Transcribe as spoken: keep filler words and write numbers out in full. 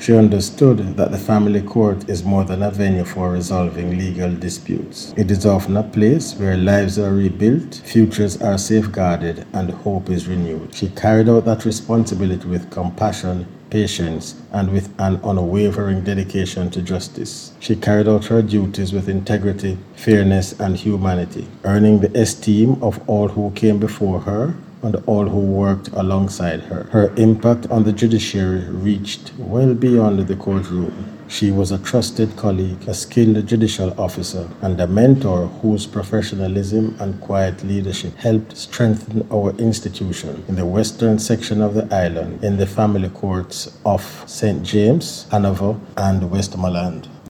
She understood that the family court is more than a venue for resolving legal disputes. It is often a place where lives are rebuilt, futures are safeguarded, and hope is renewed. She carried out that responsibility with compassion, patience, and with an unwavering dedication to justice. She carried out her duties with integrity, fairness, and humanity, earning the esteem of all who came before her and all who worked alongside her. Her impact on the judiciary reached well beyond the courtroom. She was a trusted colleague, a skilled judicial officer, and a mentor whose professionalism and quiet leadership helped strengthen our institution in the western section of the island, in the family courts of Saint James, Hanover, and Westmoreland.